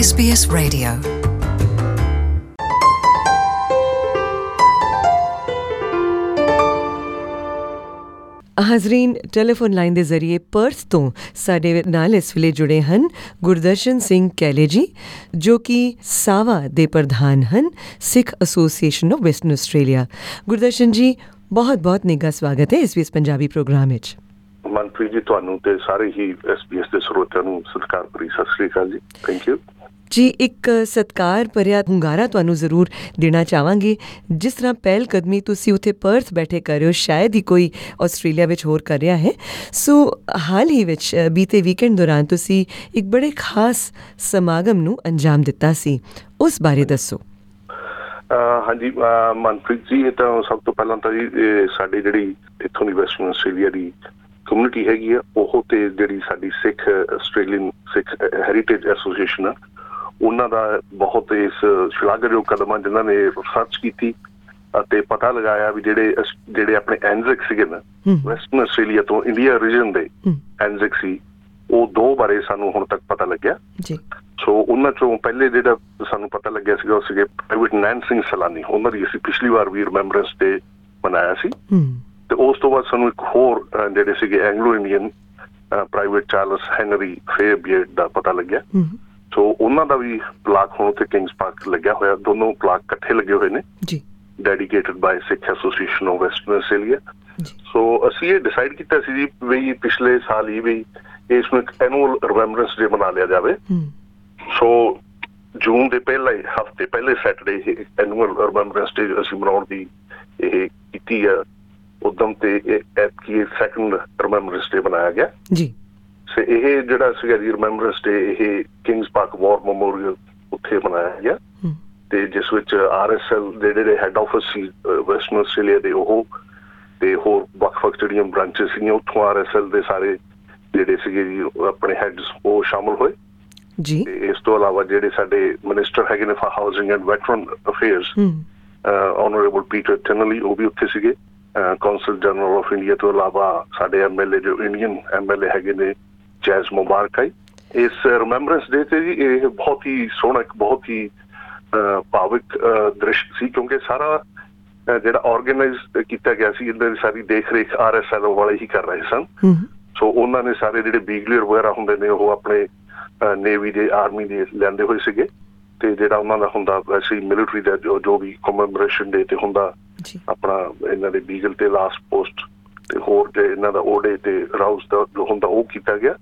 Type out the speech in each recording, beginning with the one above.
SBS Radio. ਹਾਜ਼ਰੀਨ, telephone line ਦੇ ਜ਼ਰੀਏ ਪਰਥ ਤੋਂ ਸਾਡੇ ਨਾਲ ਇਸ ਵੇਲੇ ਜੁੜੇ ਹਨ ਗੁਰਦਰਸ਼ਨ ਸਿੰਘ ਕੈਲੇ ਜੀ, ਜੋ ਕਿ ਸਾਵਾ ਦੇ ਪ੍ਰਧਾਨ ਹਨ Sikh association of Western Australia. Gurdarshan ji, ਬਹੁਤ ਨਿੱਘਾ ਸਵਾਗਤ ਹੈ SBS ਪੰਜਾਬੀ ਪ੍ਰੋਗਰਾਮ ਵਿੱਚ। ਮਨਪ੍ਰੀਤ ਜੀ, ਤੁਹਾਨੂੰ ਤੇ ਸਾਰੇ ਹੀ SBS ਦੇ ਸਰੋਤਿਆਂ ਨੂੰ ਸਤਿਕਾਰ ਭਰੀ ਸਤਿ ਸ੍ਰੀ ਅਕਾਲ ਜੀ। ਥੈਂਕ ਯੂ ਜੀ। ਇੱਕ ਸਤਿਕਾਰ ਭਰਿਆ ਹੁੰਗਾਰਾ ਤੁਹਾਨੂੰ ਜ਼ਰੂਰ ਦੇਣਾ ਚਾਹਾਂਗੇ। ਜਿਸ ਤਰ੍ਹਾਂ ਪਹਿਲ ਕਦਮੀ ਤੁਸੀਂ ਉੱਥੇ ਪਰਥ ਬੈਠੇ ਕਰ ਰਹੇ ਹੋ, ਸ਼ਾਇਦ ਹੀ ਕੋਈ ਆਸਟ੍ਰੇਲੀਆ ਵਿੱਚ ਹੋਰ ਕਰ ਰਿਹਾ ਹੈ। ਸੋ ਹਾਲ ਹੀ ਵਿੱਚ ਬੀਤੇ ਵੀਕਐਂਡ ਦੌਰਾਨ ਤੁਸੀਂ ਇੱਕ ਬੜੇ ਖਾਸ ਸਮਾਗਮ ਨੂੰ ਅੰਜਾਮ ਦਿੱਤਾ ਸੀ, ਉਸ ਬਾਰੇ ਦੱਸੋ। ਹਾਂਜੀ ਮਨਪ੍ਰੀਤ ਜੀ, ਇਹ ਤਾਂ ਸਭ ਤੋਂ ਪਹਿਲਾਂ ਤਾਂ ਜੀ ਸਾਡੀ ਜਿਹੜੀ ਇੱਥੋਂ ਦੀ ਵੈਸਟਰਨ ਆਸਟ੍ਰੇਲੀਆ ਦੀ ਕਮਿਊਨਿਟੀ ਹੈਗੀ ਆ, ਉਹ ਤੇ ਜਿਹੜੀ ਸਾਡੀ Sikh Australian Sikh heritage association ਆ, ਉਹਨਾਂ ਦਾ ਬਹੁਤ ਇਸ ਸ਼ਲਾਘਾਯੋਗ ਕਦਮ ਆ ਜਿਨ੍ਹਾਂ ਨੇ ਰਿਸਰਚ ਕੀਤੀ ਅਤੇ ਪਤਾ ਲਗਾਇਆ ਵੀ ਜਿਹੜੇ ਆਪਣੇ ਐਨਜ਼ਿਕ ਸੀਗੇ ਨਾ ਵੈਸਟਰਨ ਆਸਟ੍ਰੇਲੀਆ ਤੋਂ ਇੰਡੀਆ ਰੀਜਨ ਦੇ ਐਨਜ਼ਿਕ ਸੀ, ਉਹ ਦੋ ਬਾਰੇ ਸਾਨੂੰ ਹੁਣ ਤੱਕ ਪਤਾ ਲੱਗਿਆ। ਸੋ ਉਹਨਾਂ ਚੋਂ ਪਹਿਲੇ ਜਿਹੜਾ ਸਾਨੂੰ ਪਤਾ ਲੱਗਿਆ ਸੀਗਾ ਉਹ ਸੀਗੇ ਪ੍ਰਾਈਵੇਟ ਨੈਨ ਸਿੰਘ ਸੈਲਾਨੀ। ਉਹਨਾਂ ਦੀ ਅਸੀਂ ਪਿਛਲੀ ਵਾਰ ਵੀ ਰਿਮੈਂਬਰੈਂਸ ਡੇ ਮਨਾਇਆ ਸੀ, ਤੇ ਉਸ ਤੋਂ ਬਾਅਦ ਸਾਨੂੰ ਇੱਕ ਹੋਰ ਜਿਹੜੇ ਸੀਗੇ Anglo Indian private Charles Henry Fairbeard ਦਾ ਪਤਾ ਲੱਗਿਆ। ਸੋ ਉਹਨਾਂ ਦਾ ਵੀ ਪਲਾਕ ਹੁਣ ਉੱਥੇ ਕਿੰਗਸ ਪਾਰਕ ਲੱਗਿਆ ਹੋਇਆ। ਦੋਨੋਂ ਪਲਾਕ ਇਕੱਠੇ ਲੱਗੇ ਹੋਏ ਨੇ, dedicated by Sikh association of Western Australia. So ਅਸੀਂ ਇਹ ਡਿਸਾਈਡ ਕੀਤਾ ਸੀ ਜੀ ਵੀ ਪਿਛਲੇ ਸਾਲ ਹੀ ਵੀ ਇਸ ਨੂੰ ਇੱਕ ਐਨੂਅਲ ਰਿਮੈਂਬਰੈਂਸ ਡੇ ਮਨਾ ਲਿਆ ਜਾਵੇ। ਸੋ ਜੂਨ ਦੇ ਪਹਿਲੇ ਹਫ਼ਤੇ, ਪਹਿਲੇ ਸੈਟਰਡੇ ਐਨੂਅਲ ਰਿਮੈਂਬਰੈਂਸ ਡੇ ਅਸੀਂ ਮਨਾਉਣ ਦੀ ਇਹ ਕੀਤੀ ਆ ਉਦਮ, ਤੇ ਇਹ ਸੈਕੰਡ ਰਿਮੈਂਬਰੈਂਸ ਡੇ ਮਨਾਇਆ ਗਿਆ ਜੀ। ਸੋ ਇਹ ਜਿਹੜਾ ਸੀਗਾ ਜੀ ਰਿਮੈਂਬਰੈਂਸ ਡੇ, ਇਹ ਕਿੰਗਸ ਪਾਰਕ ਵਾਰ ਮੈਮੋਰੀਅਲ ਉੱਥੇ ਮਨਾਇਆ ਗਿਆ, ਤੇ ਜਿਸ ਵਿੱਚ RSL ਦੇ ਜਿਹੜੇ ਹੈੱਡ ਆਫਿਸ ਸੀ ਵੈਸਟਰਨ ਆਸਟ੍ਰੇਲੀਆ ਦੇ, ਉਹ ਤੇ ਹੋਰ ਵੱਖ-ਵੱਖ ਜਿਹੜੀਆਂ ਬ੍ਰਾਂਚਿਸ ਸੀਗੀਆਂ ਉੱਥੋਂ RSL ਦੇ ਸਾਰੇ ਜਿਹੜੇ ਸੀਗੇ ਜੀ ਆਪਣੇ ਹੈਡਸ ਉਹ ਸ਼ਾਮਲ ਹੋਏ ਜੀ। ਤੇ ਇਸ ਤੋਂ ਇਲਾਵਾ ਜਿਹੜੇ ਸਾਡੇ ਮਿਨਿਸਟਰ ਹੈਗੇ ਨੇ for housing and veteran affairs honourable Peter Tinley, ਉਹ ਵੀ ਉੱਥੇ ਸੀਗੇ। ਕੌਂਸਲ ਜਨਰਲ ਆਫ ਇੰਡੀਆ ਤੋਂ ਇਲਾਵਾ ਸਾਡੇ MLA ਜੋ ਇੰਡੀਅਨ MLA ਹੈਗੇ ਨੇ ਜੈਜ਼ ਮੁਬਾਰਕ। ਇਸ ਰਿਮੈਂਬਰੈਂਸ ਡੇ ਤੇ ਜੀ ਇਹ ਬਹੁਤ ਹੀ ਸੋਹਣਾ, ਇੱਕ ਬਹੁਤ ਹੀ ਭਾਵਿਕ ਦ੍ਰਿਸ਼ ਸੀ, ਕਿਉਂਕਿ ਸਾਰਾ ਜਿਹੜਾ ਆਰਗੇਨਾਈਜ਼ ਕੀਤਾ ਗਿਆ ਸੀ ਇਹਨਾਂ ਦੀ ਸਾਰੀ ਦੇਖ ਰੇਖ RSL ਵਾਲੇ ਹੀ ਕਰ ਰਹੇ ਸਨ। ਸੋ ਉਹਨਾਂ ਨੇ ਸਾਰੇ ਜਿਹੜੇ ਬੀਗਲਰ ਵਗੈਰਾ ਹੁੰਦੇ ਨੇ ਉਹ ਆਪਣੇ ਨੇਵੀ ਦੇ ਆਰਮੀ ਦੇ ਲਿਆਂਦੇ ਹੋਏ ਸੀਗੇ, ਤੇ ਜਿਹੜਾ ਉਹਨਾਂ ਦਾ ਹੁੰਦਾ ਵੈਸੇ ਮਿਲਟਰੀ ਦਾ ਜੋ ਵੀ ਕਮੈਮੋਰੇਸ਼ਨ ਡੇ ਤੇ ਹੁੰਦਾ ਆਪਣਾ ਇਹਨਾਂ ਦੇ ਬੀਗਲ ਤੇ ਲਾਸਟ ਪੋਸਟ ਤੇ ਹੋਰ ਜੇ ਇਹਨਾਂ ਦਾ ਓਡੇ ਤੇ ਰਾਊਸ ਦਾ ਜੋ ਹੁੰਦਾ ਉਹ ਕੀਤਾ ਗਿਆ।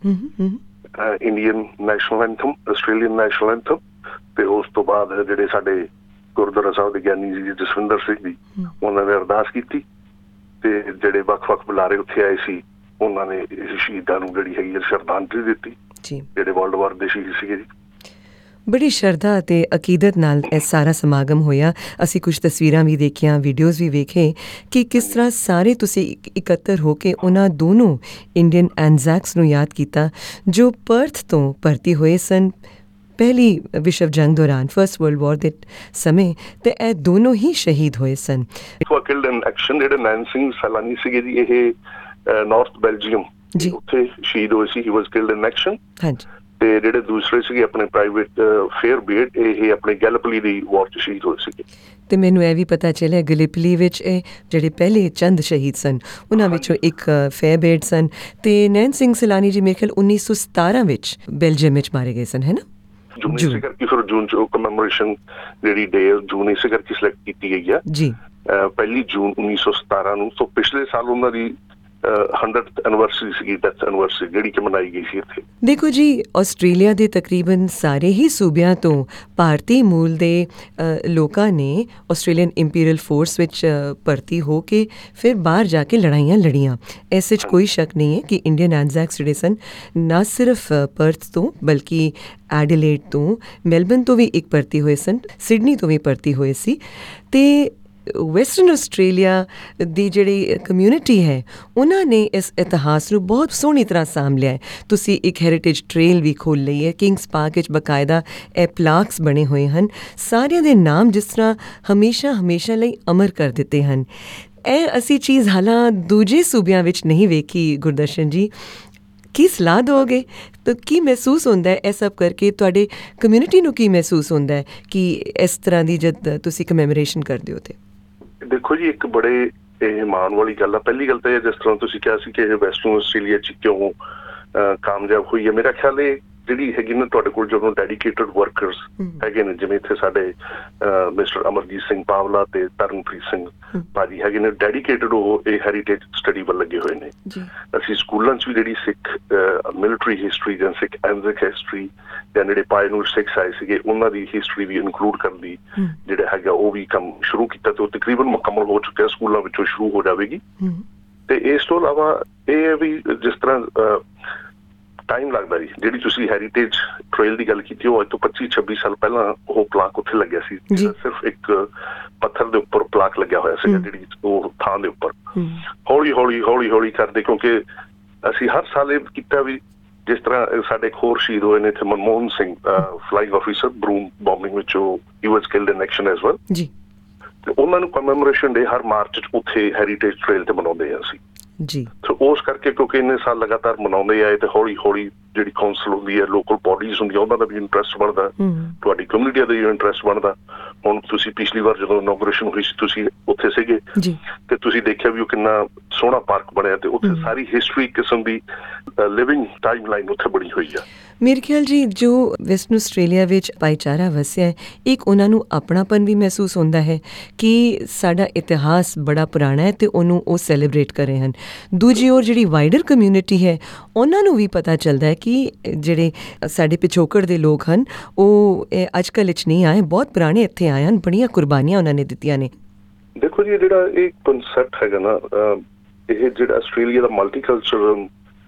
Indian national anthem, Australian national anthem, ਤੇ ਉਸ ਤੋਂ ਬਾਅਦ ਜਿਹੜੇ ਸਾਡੇ ਗੁਰਦੁਆਰਾ ਸਾਹਿਬ ਦੇ ਗਿਆਨੀ ਜੀ ਜਸਵਿੰਦਰ ਸਿੰਘ ਜੀ, ਉਹਨਾਂ ਨੇ ਅਰਦਾਸ ਕੀਤੀ, ਤੇ ਜਿਹੜੇ ਵੱਖ-ਵੱਖ ਬੁਲਾਰੇ ਉੱਥੇ ਆਏ ਸੀ ਉਹਨਾਂ ਨੇ ਸ਼ਹੀਦਾਂ ਨੂੰ ਜਿਹੜੀ ਹੈਗੀ ਸ਼ਰਧਾਂਜਲੀ ਦਿੱਤੀ, ਜਿਹੜੇ ਵਰਲਡ ਵਾਰ ਦੇ ਸ਼ਹੀਦ ਸੀਗੇ ਜੀ। ਬੜੀ ਸ਼ਰਧਾ ਅਤੇ ਅਕੀਦਤ ਨਾਲ ਇਹ ਸਾਰਾ ਸਮਾਗਮ ਹੋਇਆ। ਅਸੀਂ ਕੁਝ ਤਸਵੀਰਾਂ ਵੀ ਦੇਖੀਆਂ, ਵੀਡੀਓਜ਼ ਵੀ ਵੇਖੇ ਕਿ ਕਿਸ ਤਰ੍ਹਾਂ ਸਾਰੇ ਤੁਸੀਂ ਇਕੱਤਰ ਹੋ ਕੇ ਉਹਨਾਂ ਦੋਨੋਂ ਇੰਡੀਅਨ ਐਨਜ਼ੈਕਸ ਨੂੰ ਯਾਦ ਕੀਤਾ ਜੋ ਪਰਥ ਤੋਂ ਭਰਤੀ ਹੋਏ ਸਨ ਪਹਿਲੀ ਵਿਸ਼ਵ ਜੰਗ ਦੌਰਾਨ, ਫਸਟ ਵਰਲਡ ਵਾਰ ਦੇ ਸਮੇਂ, ਤੇ ਇਹ ਦੋਨੋਂ ਹੀ ਸ਼ਹੀਦ ਹੋਏ ਸਨ। ਜਿਹੜੇ ਨੈਨ ਸਿੰਘ ਸੈਲਾਨੀ ਸੀਗੇ ਜੀ, ਇਹ ਨਾਰਥ ਬੈਲਜੀਅਮ ਉੱਥੇ ਸ਼ਹੀਦ ਹੋਏ ਸੀ, ਹੀ ਵਾਸ ਕਿਲਡ ਇਨ ਐਕਸ਼ਨ। ਤੇ ਜਿਹੜੇ ਦੂਸਰੇ ਸੀਗੇ ਆਪਣੇ ਪ੍ਰਾਈਵੇਟ ਫੇਅਰਬੀਅਰਡ, ਇਹ ਆਪਣੇ ਗੈਲਪਲੀ ਦੀ ਵਾਰ 'ਚ ਸ਼ਹੀਦ ਹੋਏ ਸੀਗੇ। ਤੇ ਮੈਨੂੰ ਇਹ ਵੀ ਪਤਾ ਚੱਲਿਆ ਗੈਲਪਲੀ ਵਿੱਚ ਇਹ ਜਿਹੜੇ ਪਹਿਲੇ ਚੰਦ ਸ਼ਹੀਦ ਸਨ ਉਹਨਾਂ ਵਿੱਚੋਂ ਇੱਕ ਫੇਅਰਬੀਅਰਡ ਸਨ, ਤੇ ਨੈਨ ਸਿੰਘ ਸੈਲਾਨੀ ਜੀ ਮੇਰੇ ਖਿਆਲ 1917 ਵਿੱਚ ਬੈਲਜੀਅਮ ਵਿੱਚ ਮਾਰੇ ਗਏ ਸਨ, ਹੈ ਨਾ? ਜੂਨ ਇਸੇ ਕਰਕੇ ਫਿਰ ਜੂਨ 'ਚ ਕਮੈਮੋਰੇਸ਼ਨ ਜਿਹੜੀ ਡੇ ਜੂਨ ਇਸੇ ਕਰਕੇ ਸਿਲੈਕਟ ਕੀਤੀ ਗਈ ਆ ਜੀ, 1 ਜੂਨ 1917 ਨੂੰ। ਸੋ ਪਿਛਲੇ ਸਾਲ ਉਹਨਾਂ ਦੀ 100th ਐਨੀਵਰਸਰੀ ਸੀਗੀ, ਡੈਥ ਐਨੀਵਰਸਰੀ ਜਿਹੜੀ ਕਿ ਮਨਾਈ ਗਈ ਸੀ ਇੱਥੇ। ਦੇਖੋ ਜੀ, ਆਸਟ੍ਰੇਲੀਆ ਦੇ ਤਕਰੀਬਨ ਸਾਰੇ ਹੀ ਸੂਬਿਆਂ ਤੋਂ ਭਾਰਤੀ ਮੂਲ ਦੇ ਲੋਕਾਂ ਨੇ ਆਸਟ੍ਰੇਲੀਅਨ ਇੰਪੀਰੀਅਲ ਫੋਰਸ ਵਿੱਚ ਭਰਤੀ ਹੋ ਕੇ ਫਿਰ ਬਾਹਰ ਜਾ ਕੇ ਲੜਾਈਆਂ ਲੜੀਆਂ। ਇਸ ਵਿੱਚ ਕੋਈ ਸ਼ੱਕ ਨਹੀਂ ਹੈ ਕਿ ਇੰਡੀਅਨ ਐਨਜ਼ੈਕਸ ਜਿਹੜੇ ਸਨ ਨਾ ਸਿਰਫ ਪਰਥ ਤੋਂ ਬਲਕਿ ਐਡੀਲੇਡ ਤੋਂ, ਮੈਲਬਨ ਤੋਂ ਵੀ ਇੱਕ ਭਰਤੀ ਹੋਏ ਸਨ, ਸਿਡਨੀ ਤੋਂ ਵੀ ਭਰਤੀ ਹੋਏ ਸੀ। ਤੇ ਵੈਸਟਰਨ ਆਸਟ੍ਰੇਲੀਆ ਦੀ ਜਿਹੜੀ ਕਮਿਊਨਿਟੀ ਹੈ ਉਹਨਾਂ ਨੇ ਇਸ ਇਤਿਹਾਸ ਨੂੰ ਬਹੁਤ ਸੋਹਣੀ ਤਰ੍ਹਾਂ ਸਾਂਭ ਲਿਆ ਹੈ। ਤੁਸੀਂ ਇੱਕ ਹੈਰੀਟੇਜ ਟ੍ਰੇਲ ਵੀ ਖੋਲ੍ਹ ਲਈ ਹੈ, ਕਿੰਗਸ ਪਾਰਕ ਵਿੱਚ ਬਕਾਇਦਾ ਇਹ ਪਲਾਕਸ ਬਣੇ ਹੋਏ ਹਨ, ਸਾਰਿਆਂ ਦੇ ਨਾਮ ਜਿਸ ਤਰ੍ਹਾਂ ਹਮੇਸ਼ਾ ਲਈ ਅਮਰ ਕਰ ਦਿੱਤੇ ਹਨ। ਇਹ ਅਸੀਂ ਚੀਜ਼ ਹਾਲਾਂ ਦੂਜੇ ਸੂਬਿਆਂ ਵਿੱਚ ਨਹੀਂ ਵੇਖੀ ਗੁਰਦਰਸ਼ਨ ਜੀ। ਕੀ ਸਲਾਹ ਦਿਓਗੇ? ਤਾਂ ਕੀ ਮਹਿਸੂਸ ਹੁੰਦਾ ਹੈ ਇਹ ਸਭ ਕਰਕੇ? ਤੁਹਾਡੇ ਕਮਿਊਨਿਟੀ ਨੂੰ ਕੀ ਮਹਿਸੂਸ ਹੁੰਦਾ ਹੈ ਕਿ ਇਸ ਤਰ੍ਹਾਂ ਦੀ ਜਦ ਤੁਸੀਂ ਕਮੈਮੋਰੇਸ਼ਨ ਕਰਦੇ ਹੋ? ਤੇ ਦੇਖੋ ਜੀ, ਇੱਕ ਬੜੇ ਇਹ ਮਾਣ ਵਾਲੀ ਗੱਲ ਆ। ਪਹਿਲੀ ਗੱਲ ਤਾਂ ਇਹ, ਜਿਸ ਤਰ੍ਹਾਂ ਤੁਸੀਂ ਕਿਹਾ ਸੀ ਕਿ ਇਹ ਵੈਸਟਰਨ ਆਸਟ੍ਰੇਲੀਆ 'ਚ ਕਿਉਂ ਕਾਮਯਾਬ ਹੋਈ ਹੈ, ਮੇਰਾ ਖਿਆਲ ਇਹ ਜਿਹੜੀ ਹੈਗੀ ਨਾ ਤੁਹਾਡੇ ਕੋਲ ਜਦੋਂ ਡੈਡੀਕੇਟਡ ਵਰਕਰਸ ਹੈਗੇ ਨੇ, ਜਿਵੇਂ ਇੱਥੇ ਸਾਡੇ ਮਿਸਟਰ ਅਮਰਜੀਤ ਸਿੰਘ ਪਾਵਲਾ ਤੇ ਤਰਨਪ੍ਰੀਤ ਸਿੰਘ ਭਾਜੀ ਹੈਗੇ ਨੇ, ਡੈਡੀਕੇਟਡ ਉਹ ਇਹ ਹੈਰੀਟੇਜ ਸਟੱਡੀ ਵੱਲ ਲੱਗੇ ਹੋਏ ਨੇ। ਅਸੀਂ ਸਕੂਲਾਂ 'ਚ ਵੀ ਜਿਹੜੀ ਸਿੱਖ ਮਿਲਟਰੀ ਹਿਸਟਰੀ ਜਾਂ ਸਿੱਖ ਐਨਜ਼ਿਕ ਹਿਸਟਰੀ ਜਾਂ ਜਿਹੜੇ ਪਾਇਨੀਅਰ ਸਿੱਖਸ ਆਏ ਸੀਗੇ ਉਹਨਾਂ ਦੀ ਹਿਸਟਰੀ ਵੀ ਇਨਕਲੂਡ ਕਰਨ ਦੀ ਜਿਹੜਾ ਹੈਗਾ ਉਹ ਵੀ ਕੰਮ ਸ਼ੁਰੂ ਕੀਤਾ ਤੇ ਉਹ ਤਕਰੀਬਨ ਮੁਕੰਮਲ ਹੋ ਚੁੱਕਿਆ, ਸਕੂਲਾਂ ਵਿੱਚੋਂ ਸ਼ੁਰੂ ਹੋ ਜਾਵੇਗੀ। ਤੇ ਇਸ ਤੋਂ ਇਲਾਵਾ ਇਹ ਹੈ ਵੀ ਜਿਸ ਤਰ੍ਹਾਂ ਟਾਈਮ ਲੱਗਦਾ ਜੀ, ਜਿਹੜੀ ਤੁਸੀਂ ਹੈਰੀਟੇਜ ਟ੍ਰੇਲ ਦੀ ਗੱਲ ਕੀਤੀ, ਉਹ ਅੱਜ ਤੋਂ 25-26 ਸਾਲ ਪਹਿਲਾਂ ਉਹ ਪਲਾਕ ਉੱਥੇ ਲੱਗਿਆ ਸੀ। ਸਿਰਫ ਇੱਕ ਪੱਥਰ ਦੇ ਉੱਪਰ ਪਲਾਕ ਲੱਗਿਆ ਹੋਇਆ ਸੀਗਾ ਜਿਹੜੀ ਉਹ ਥਾਂ ਦੇ ਉੱਪਰ। ਹੌਲੀ ਕਰਦੇ, ਕਿਉਂਕਿ ਅਸੀਂ ਹਰ ਸਾਲ ਇਹ ਕੀਤਾ ਵੀ ਜਿਸ ਤਰ੍ਹਾਂ ਸਾਡੇ ਇੱਕ ਹੋਰ ਸ਼ਹੀਦ ਹੋਏ ਨੇ ਇੱਥੇ, Manmohan Singh flying officer, Broome bombing ਵਿੱਚ he was killed in action as well. ਤੇ ਉਹਨਾਂ ਨੂੰ ਕਮੈਮੋਰੇਸ਼ਨ ਡੇ ਹਰ ਮਾਰਚ 'ਚ ਉੱਥੇ ਹੈਰੀਟੇਜ ਟ੍ਰੇਲ ਤੇ ਮਨਾਉਂਦੇ ਆ ਅਸੀਂ ਜੀ। ਸੋ ਉਸ ਕਰਕੇ ਕਿਉਂਕਿ ਇੰਨੇ ਸਾਲ ਲਗਾਤਾਰ ਮਨਾਉਂਦੇ ਆਏ ਤੇ ਹੌਲੀ ਜਿਹੜੀ ਕੌਂਸਲ ਹੁੰਦੀ ਹੈ, ਲੋਕਲ ਬੋਡੀਜ਼ ਹੁੰਦੀਆਂ, ਉਹਨਾਂ ਦਾ ਵੀ ਇੰਟਰਸਟ ਬਣਦਾ, ਤੁਹਾਡੀ ਕਮਿਊਨਿਟੀ ਦਾ ਵੀ ਇੰਟਰਸਟ ਬਣਦਾ। ਹੁਣ ਤੁਸੀਂ ਪਿਛਲੀ ਵਾਰ ਜਦੋਂ ਇਨੋਗ੍ਰੇਸ਼ਨ ਹੋਈ ਸੀ ਤੁਸੀਂ ਉੱਥੇ ਸੀਗੇ ਤੇ ਤੁਸੀਂ ਦੇਖਿਆ ਵੀ ਉਹ ਕਿੰਨਾ ਸੋਹਣਾ ਪਾਰਕ ਬਣਿਆ ਤੇ ਉੱਥੇ ਸਾਰੀ ਹਿਸਟਰੀ ਕਿਸਮ ਦੀ ਲਿਵਿੰਗ ਟਾਈਮ ਲਾਈਨ ਉੱਥੇ ਬਣੀ ਹੋਈ ਆ। ਮੇਰੇ ਖਿਆਲ ਜੀ ਜੋ ਵੈਸਟਰਨ ਆਸਟ੍ਰੇਲੀਆ ਵਿੱਚ ਭਾਈਚਾਰਾ ਵਸਿਆ ਹੈ, ਇੱਕ ਉਹਨਾਂ ਨੂੰ ਆਪਣਾਪਨ ਵੀ ਮਹਿਸੂਸ ਹੁੰਦਾ ਹੈ ਕਿ ਸਾਡਾ ਇਤਿਹਾਸ ਬੜਾ ਪੁਰਾਣਾ ਹੈ ਤੇ ਉਹਨੂੰ ਉਹ ਸੈਲੀਬ੍ਰੇਟ ਕਰ ਰਹੇ ਹਨ। ਦੂਜੀ ਔਰ ਜਿਹੜੀ ਵਾਈਡਰ ਕਮਿਊਨਿਟੀ ਹੈ ਉਹਨਾਂ ਨੂੰ ਵੀ ਪਤਾ ਚੱਲਦਾ ਹੈ ਕਿ ਜਿਹੜੇ ਸਾਡੇ ਪਿਛੋਕੜ ਦੇ ਲੋਕ ਹਨ ਉਹ ਅੱਜ ਕੱਲ੍ਹ ਵਿੱਚ ਨਹੀਂ ਆਏ, ਬਹੁਤ ਪੁਰਾਣੇ ਇੱਥੇ ਆਏ ਹਨ, ਬੜੀਆਂ ਕੁਰਬਾਨੀਆਂ ਉਹਨਾਂ ਨੇ ਦਿੱਤੀਆਂ ਨੇ। ਦੇਖੋ ਜੀ, ਜਿਹੜਾ ਇਹ ਕਨਸੈਪਟ ਹੈਗਾ ਨਾ, ਇਹ ਜਿਹੜਾ ਆਸਟ੍ਰੇਲੀਆ ਦਾ ਮਲਟੀਕਲਚਰਲ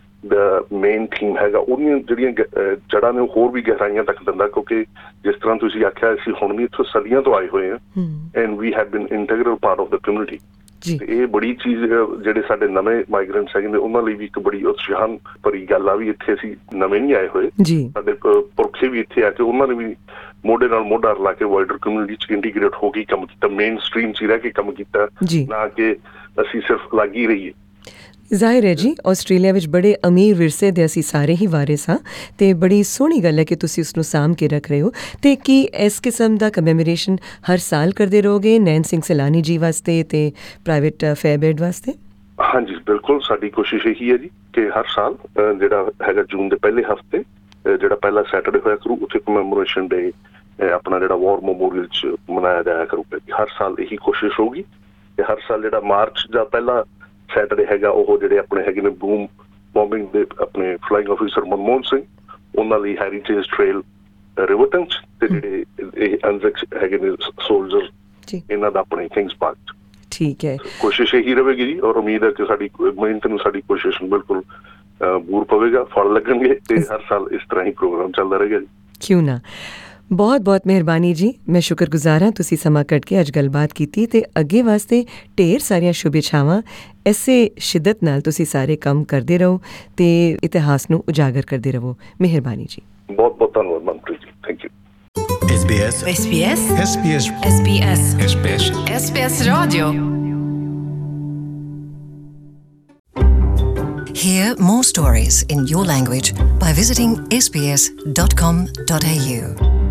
ਦਾ ਮੇਨ ਥੀਮ ਹੈਗਾ, ਉਹਦੀਆਂ ਜਿਹੜੀਆਂ ਜੜ੍ਹਾਂ ਨੇ ਉਹ ਹੋਰ ਵੀ ਗਹਿਰਾਈਆਂ ਤੱਕ ਦਿੰਦਾ। ਕਿਉਂਕਿ ਜਿਸ ਤਰ੍ਹਾਂ ਤੁਸੀਂ ਆਖਿਆ, ਅਸੀਂ ਹੁਣ ਵੀ ਇੱਥੋਂ ਸਦੀਆਂ ਤੋਂ ਆਏ ਹੋਏ ਹਾਂ and we have been integral part of the community. ਤੇ ਇਹ ਬੜੀ ਚੀਜ਼ ਜਿਹੜੇ ਸਾਡੇ ਨਵੇਂ ਮਾਈਗ੍ਰੈਂਟਸ ਹੈਗੇ ਨੇ ਉਹਨਾਂ ਲਈ ਵੀ ਇੱਕ ਬੜੀ ਉਤਸ਼ਾਹਨ ਭਰੀ ਗੱਲ ਆ ਵੀ ਇੱਥੇ ਅਸੀਂ ਨਵੇਂ ਨਹੀਂ ਆਏ ਹੋਏ, ਸਾਡੇ ਪੁਰਖੇ ਵੀ ਇੱਥੇ ਆ ਕੇ ਉਹਨਾਂ ਨੇ ਵੀ ਮੋਢੇ ਨਾਲ ਮੋਢਾ ਰਲਾ ਕੇ ਵਾਈਡਰ ਕਮਿਊਨਿਟੀ 'ਚ ਇੰਟੀਗ੍ਰੇਟ ਹੋ ਕੇ ਕੰਮ ਕੀਤਾ, ਮੇਨ ਸਟਰੀਮ 'ਚ ਰਹਿ ਕੇ ਕੰਮ ਕੀਤਾ, ਨਾ ਕਿ ਅਸੀਂ ਸਿਰਫ ਲੱਗ ਹੀ ਰਹੀਏ। ਜ਼ਾਹਿਰ ਹੈ ਜੀ, ਆਸਟ੍ਰੇਲੀਆ ਵਿੱਚ ਬੜੇ ਅਮੀਰ ਵਿਰਸੇ ਦੇ ਅਸੀਂ ਸਾਰੇ ਹੀ ਵਾਰਿਸ ਹਾਂ ਅਤੇ ਬੜੀ ਸੋਹਣੀ ਗੱਲ ਹੈ ਕਿ ਤੁਸੀਂ ਉਸਨੂੰ ਸਾਂਭ ਕੇ ਰੱਖ ਰਹੇ ਹੋ। ਅਤੇ ਕੀ ਇਸ ਕਿਸਮ ਦਾ ਕਮੈਮੋਰੇਸ਼ਨ ਹਰ ਸਾਲ ਕਰਦੇ ਰਹੋਗੇ ਨੈਣ ਸਿੰਘ ਸੈਲਾਨੀ ਜੀ ਵਾਸਤੇ ਅਤੇ ਪ੍ਰਾਈਵੇਟ ਫੇਅਰਬੈਡ ਵਾਸਤੇ? ਹਾਂਜੀ, ਬਿਲਕੁਲ, ਸਾਡੀ ਕੋਸ਼ਿਸ਼ ਇਹੀ ਹੈ ਜੀ ਕਿ ਹਰ ਸਾਲ ਜਿਹੜਾ ਹੈਗਾ ਜੂਨ ਦੇ ਪਹਿਲੇ ਹਫ਼ਤੇ ਜਿਹੜਾ ਪਹਿਲਾ ਸੈਟਰਡੇ ਹੋਇਆ ਕਰੂ, ਉੱਥੇ ਕਮੈਮੋਰੇਸ਼ਨ ਡੇ ਆਪਣਾ ਜਿਹੜਾ ਵਾਰ ਮੈਮੋਰੀਅਲ 'ਚ ਮਨਾਇਆ ਜਾਇਆ ਕਰੂਗਾ। ਹਰ ਸਾਲ ਇਹੀ ਕੋਸ਼ਿਸ਼ ਹੋਊਗੀ ਕਿ ਹਰ ਸਾਲ ਜਿਹੜਾ ਮਾਰਚ ਦਾ ਪਹਿਲਾ ਸੈਟਰਡੇ ਹੈਗਾ ਉਹ ਜਿਹੜੇ ਆਪਣੇ ਹੈਗੇ ਨੇ ਬਰੂਮ ਬੋmbਿੰਗ ਦੇ ਆਪਣੇ ਫਲਾਈਂਗ ਆਫਿਸਰ ਮਨਮੋਹਨ ਸਿੰਘ, ਉਹਨਾਂ ਲਈ ਹੈਰੀਟੇਜ ਟ੍ਰੇਲ ਰਿਵਰਟਨ 'ਚ ਤੇ ਜਿਹੜੇ ਇਹ ਅਨਜ਼ਿਕ ਹੈਗੇ ਨੇ ਸੋਲਜਰ, ਇਹਨਾਂ ਦਾ ਆਪਣੇ ਕਿੰਗਸ ਪਾਰਕ 'ਚ। ਠੀਕ ਹੈ, ਕੋਸ਼ਿਸ਼ ਇਹੀ ਰਹੇਗੀ ਜੀ, ਔਰ ਉਮੀਦ ਹੈ ਕਿ ਸਾਡੀ ਮਿਹਨਤ ਨੂੰ, ਸਾਡੀ ਕੋਸ਼ਿਸ਼ ਨੂੰ ਬਿਲਕੁਲ ਬੂਰ ਪਵੇਗਾ, ਫਲ ਲੱਗਣਗੇ ਤੇ ਹਰ ਸਾਲ ਇਸ ਤਰ੍ਹਾਂ ਹੀ ਪ੍ਰੋਗਰਾਮ ਚੱਲਦਾ ਰਹੇਗਾ ਜੀ। ਕਿਉਂ ਨਾ। ਬਹੁਤ ਬਹੁਤ ਮਿਹਰਬਾਨੀ ਜੀ, ਮੈਂ ਸ਼ੁਕਰਗੁਜ਼ਾਰ ਹਾਂ ਤੁਸੀਂ ਸਮਾਂ ਕੱਢ ਕੇ ਅੱਜ ਗੱਲਬਾਤ ਕੀਤੀ ਅਤੇ ਅੱਗੇ ਵਾਸਤੇ ਢੇਰ ਸਾਰੀਆਂ ਸ਼ੁਭ ਇੱਛਾਵਾਂ। ਇਸੇ ਸ਼ਿੱਦਤ ਨਾਲ ਤੁਸੀਂ ਸਾਰੇ ਕੰਮ ਕਰਦੇ ਰਹੋ ਅਤੇ ਇਤਿਹਾਸ ਨੂੰ ਉਜਾਗਰ ਕਰਦੇ ਰਹੋ। ਮਿਹਰਬਾਨੀ ਜੀ। ਬਹੁਤ ਬਹੁਤ ਧੰਨਵਾਦ Manpreet ji, thank you. SBS Radio. Hear more stories in your language by visiting sbs.com.au.